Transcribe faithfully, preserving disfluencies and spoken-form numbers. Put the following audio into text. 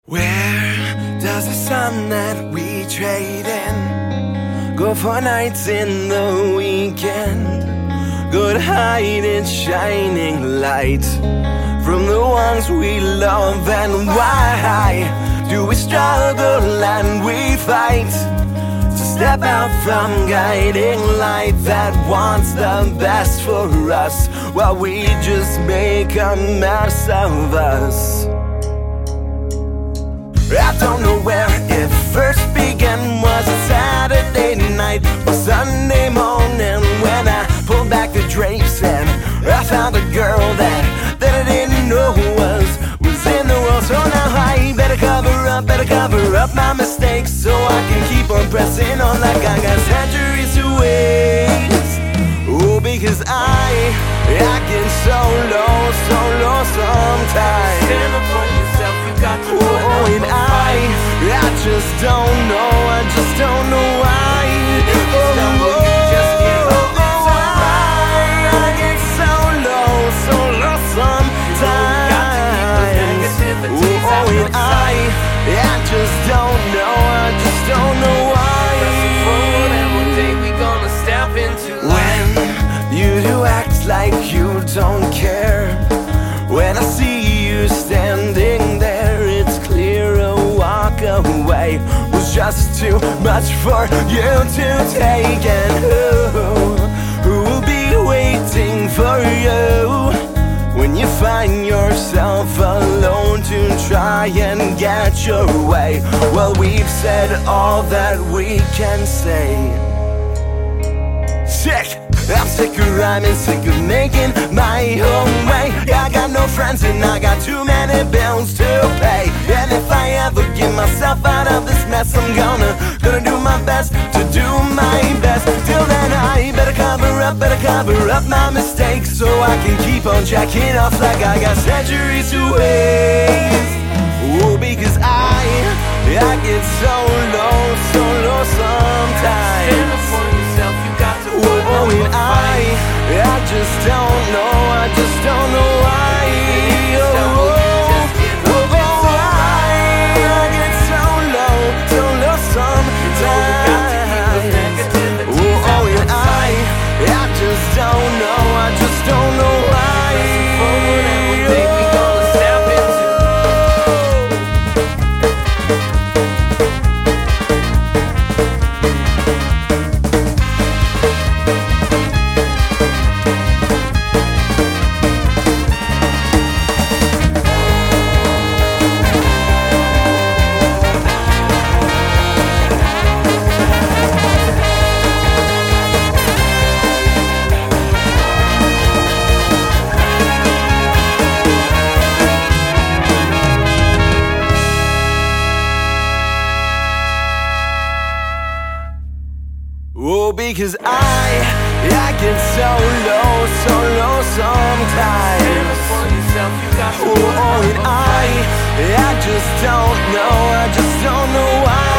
Where does the sun that we trade in go for nights in the weekend? Go to hide its shining light from the ones we love. And why do we struggle and we fight to step out from guiding light that wants the best for us, while we just make a mess of us? I don't know where it first began. Was it Saturday night or Sunday morning, when I pulled back the drapes and I found a girl that, that I didn't know was, was in the world? So now I better cover up, better cover up my mistakes, so I can keep on pressing on like I got centuries to waste. Oh, because I, I get so low, so low sometimes. Stand up for yourself, you got to put Oh, and I, I just don't know, I just don't know why. Oh, oh, oh, oh, I, I get so low, so low sometimes. Oh, oh, and I, I just don't know, I just don't know why. and one day we gonna step into When you do act like you don't care, when I see you standing there, it's clear a walk away was just too much for you to take. And who, who will be waiting for you when you find yourself alone to try and get your way? Well, we've said all that we can say. Sick! I'm sick of rhyming, sick of making my own way. I got no friends and I got too many bills to pay. And if I ever get myself out of this mess, I'm gonna, gonna do my best to do my best. Till then I better cover up, better cover up my mistakes, so I can keep on checking off like I got centuries to waste. Oh, because I, I get so low, so low sometimes. Stand up for yourself, you got to put Oh, and I, I just don't know, I just don't know why. Oh, oh, oh, oh, I, I get so low, so low sometimes. Oh, oh, and I, I just don't know, I just don't know why. and one day we gonna step into Oh, because I, I get so low, so low sometimes. Stand up for yourself, you got to Oh, put oh, and I, I just don't know, I just don't know why.